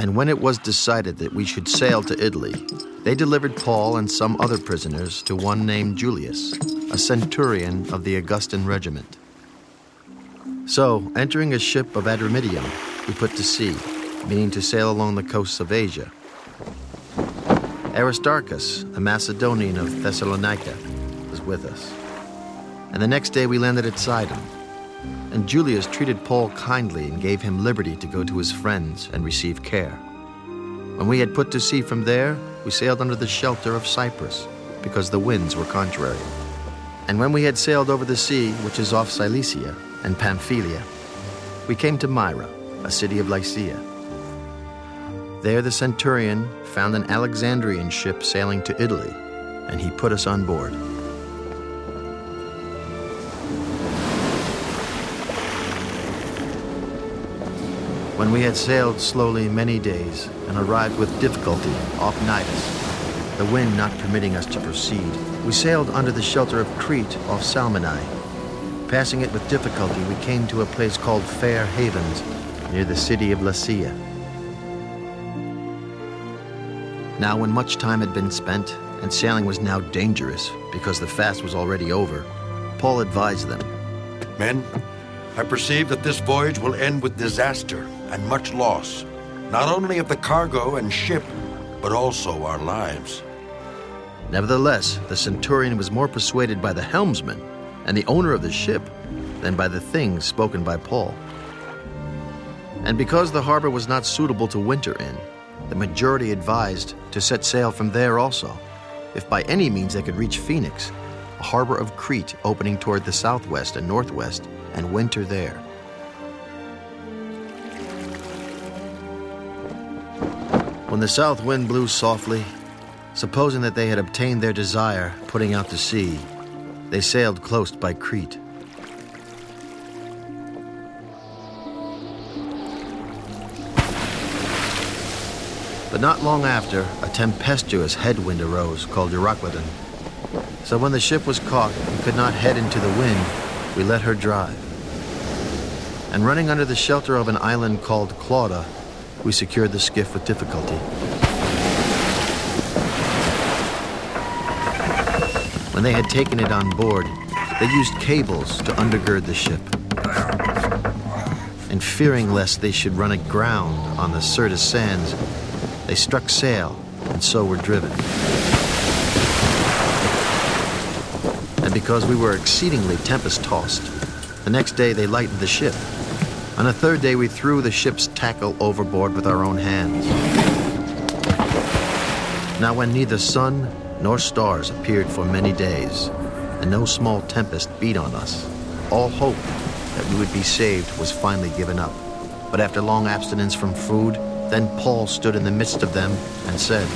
And when it was decided that we should sail to Italy, they delivered Paul and some other prisoners to one named Julius, a centurion of the Augustan regiment. So, entering a ship of Adramyttium, we put to sea, meaning to sail along the coasts of Asia. Aristarchus, a Macedonian of Thessalonica, was with us. And the next day we landed at Sidon. And Julius treated Paul kindly and gave him liberty to go to his friends and receive care. When we had put to sea from there, we sailed under the shelter of Cyprus, because the winds were contrary. And when we had sailed over the sea, which is off Cilicia and Pamphylia, we came to Myra, a city of Lycia. There the centurion found an Alexandrian ship sailing to Italy, and he put us on board. When we had sailed slowly many days and arrived with difficulty off Cnidus, the wind not permitting us to proceed, we sailed under the shelter of Crete off Salmone. Passing it with difficulty, we came to a place called Fair Havens, near the city of Lasea. Now when much time had been spent, and sailing was now dangerous because the fast was already over, Paul advised them. Men, I perceive that this voyage will end with disaster and much loss, not only of the cargo and ship, but also our lives. Nevertheless, the centurion was more persuaded by the helmsman and the owner of the ship than by the things spoken by Paul. And because the harbor was not suitable to winter in, the majority advised to set sail from there also, if by any means they could reach Phoenix, a harbor of Crete opening toward the southwest and northwest, and winter there. When the south wind blew softly, supposing that they had obtained their desire, putting out to sea, they sailed close by Crete. But not long after, a tempestuous headwind arose called Euroclydon. So when the ship was caught and could not head into the wind, we let her drive. And running under the shelter of an island called Clauda, we secured the skiff with difficulty. When they had taken it on board, they used cables to undergird the ship. And fearing lest they should run aground on the Syrtis sands, they struck sail and so were driven. And because we were exceedingly tempest-tossed, the next day they lightened the ship. On the third day we threw the ship's tackle overboard with our own hands. Now when neither sun nor stars appeared for many days, and no small tempest beat on us, all hope that we would be saved was finally given up. But after long abstinence from food, then Paul stood in the midst of them and said,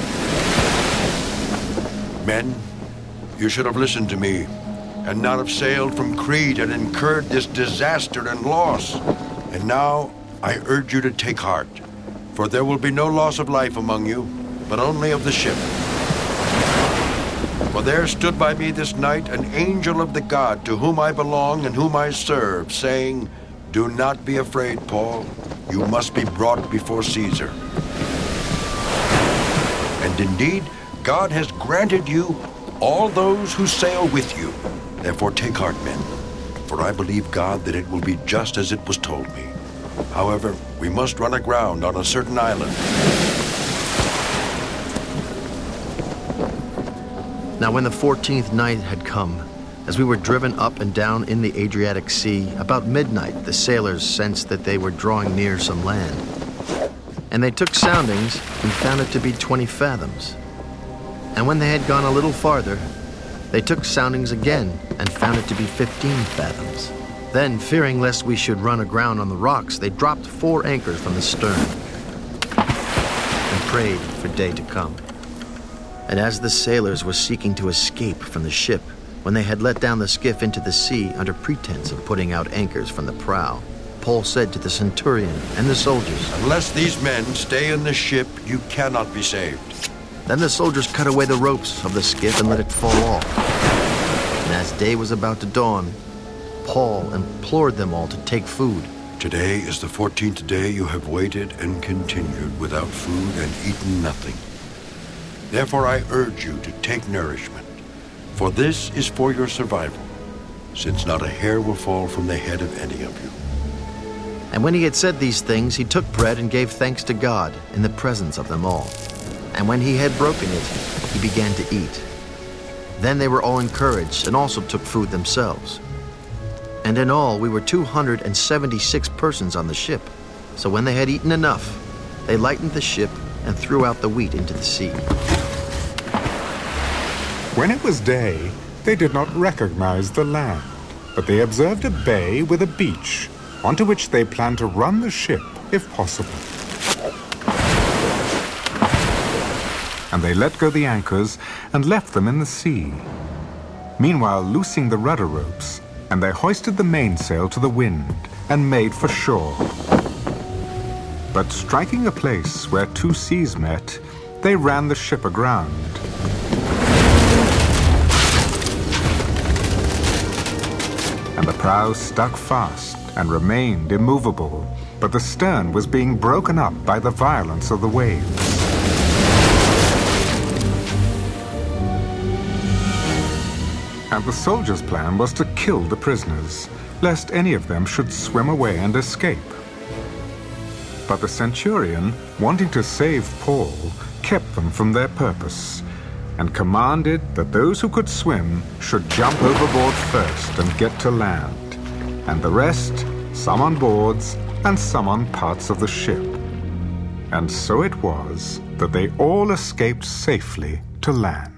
Men, you should have listened to me, and not have sailed from Crete and incurred this disaster and loss. And now I urge you to take heart, for there will be no loss of life among you, but only of the ship. For there stood by me this night an angel of the God to whom I belong and whom I serve, saying, Do not be afraid, Paul. You must be brought before Caesar. And indeed, God has granted you all those who sail with you. Therefore take heart, men, for I believe God that it will be just as it was told me. However, we must run aground on a certain island. Now when the 14th night had come, as we were driven up and down in the Adriatic Sea, about midnight the sailors sensed that they were drawing near some land. And they took soundings and found it to be 20 fathoms. And when they had gone a little farther, they took soundings again and found it to be 15 fathoms. Then, fearing lest we should run aground on the rocks, they dropped 4 anchors from the stern and prayed for day to come. And as the sailors were seeking to escape from the ship, when they had let down the skiff into the sea under pretense of putting out anchors from the prow, Paul said to the centurion and the soldiers, Unless these men stay in the ship, you cannot be saved. Then the soldiers cut away the ropes of the skiff and let it fall off. And as day was about to dawn, Paul implored them all to take food, Today is the 14th day you have waited and continued without food and eaten nothing. Therefore I urge you to take nourishment, for this is for your survival, since not a hair will fall from the head of any of you. And when he had said these things, he took bread and gave thanks to God in the presence of them all. And when he had broken it, he began to eat. Then they were all encouraged and also took food themselves. And in all, we were 276 persons on the ship. So when they had eaten enough, they lightened the ship and threw out the wheat into the sea. When it was day, they did not recognize the land, but they observed a bay with a beach, onto which they planned to run the ship if possible. And they let go the anchors and left them in the sea. Meanwhile, loosing the rudder ropes, and they hoisted the mainsail to the wind and made for shore. But striking a place where two seas met, they ran the ship aground. And the prow stuck fast and remained immovable, but the stern was being broken up by the violence of the waves. And the soldiers' plan was to kill the prisoners, lest any of them should swim away and escape. But the centurion, wanting to save Paul, kept them from their purpose, and commanded that those who could swim should jump overboard first and get to land, and the rest, some on boards and some on parts of the ship. And so it was that they all escaped safely to land.